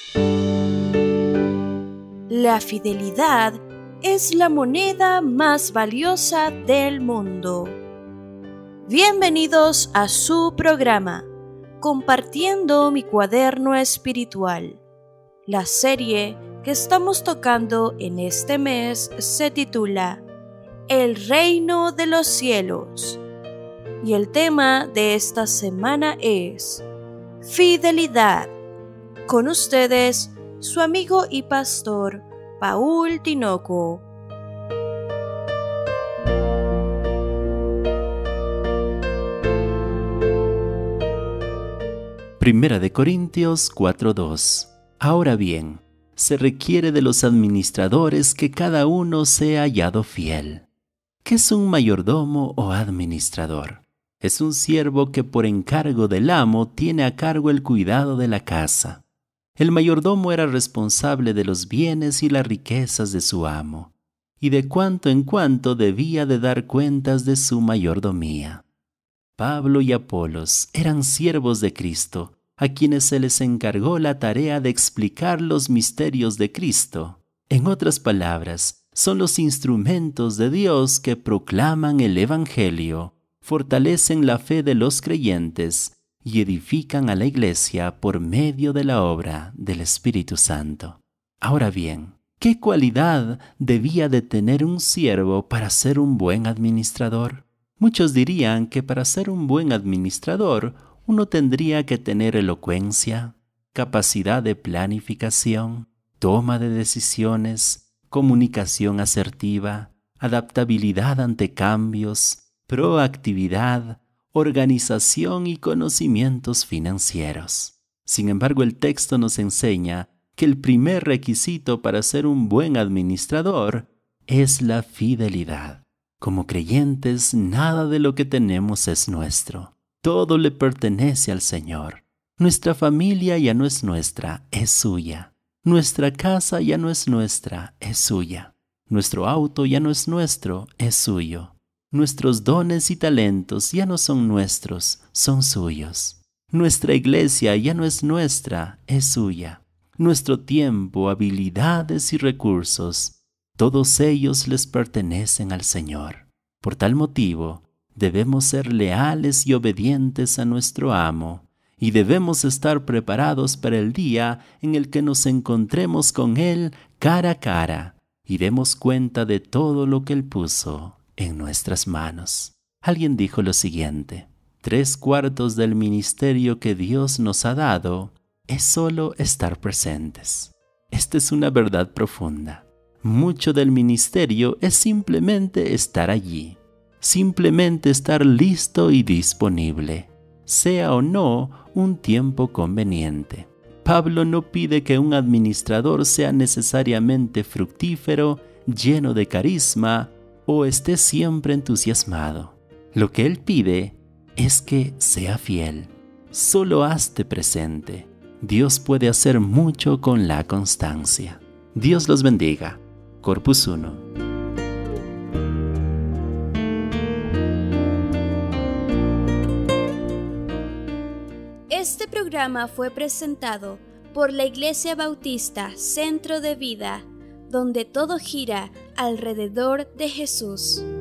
La fidelidad es la moneda más valiosa del mundo. Bienvenidos a su programa, Compartiendo mi cuaderno espiritual. La serie que estamos tocando en este mes se titula El reino de los cielos. Y el tema de esta semana es fidelidad. Con ustedes, su amigo y pastor, Paul Tinoco. Primera de Corintios 4:2. Ahora bien, se requiere de los administradores que cada uno sea hallado fiel. ¿Qué es un mayordomo o administrador? Es un siervo que por encargo del amo tiene a cargo el cuidado de la casa. El mayordomo era responsable de los bienes y las riquezas de su amo, y de cuanto en cuanto debía de dar cuentas de su mayordomía. Pablo y Apolos eran siervos de Cristo, a quienes se les encargó la tarea de explicar los misterios de Cristo. En otras palabras, son los instrumentos de Dios que proclaman el Evangelio, fortalecen la fe de los creyentes y edifican a la Iglesia por medio de la obra del Espíritu Santo. Ahora bien, ¿qué cualidad debía de tener un siervo para ser un buen administrador? Muchos dirían que para ser un buen administrador, uno tendría que tener elocuencia, capacidad de planificación, toma de decisiones, comunicación asertiva, adaptabilidad ante cambios, proactividad, organización y conocimientos financieros. Sin embargo, el texto nos enseña que el primer requisito para ser un buen administrador es la fidelidad. Como creyentes, nada de lo que tenemos es nuestro. Todo le pertenece al Señor. Nuestra familia ya no es nuestra, es suya. Nuestra casa ya no es nuestra, es suya. Nuestro auto ya no es nuestro, es suyo. Nuestros dones y talentos ya no son nuestros, son suyos. Nuestra iglesia ya no es nuestra, es suya. Nuestro tiempo, habilidades y recursos, todos ellos les pertenecen al Señor. Por tal motivo, debemos ser leales y obedientes a nuestro amo, y debemos estar preparados para el día en el que nos encontremos con Él cara a cara y demos cuenta de todo lo que Él puso en nuestras manos. Alguien dijo lo siguiente: 3/4 del ministerio que Dios nos ha dado es solo estar presentes. Esta es una verdad profunda. Mucho del ministerio es simplemente estar allí, simplemente estar listo y disponible, sea o no un tiempo conveniente. Pablo no pide que un administrador sea necesariamente fructífero, lleno de carisma o esté siempre entusiasmado. Lo que él pide es que sea fiel. Solo hazte presente. Dios puede hacer mucho con la constancia. Dios los bendiga. Corpus 1. Este programa fue presentado por la Iglesia Bautista Centro de Vida, donde todo gira alrededor de Jesús.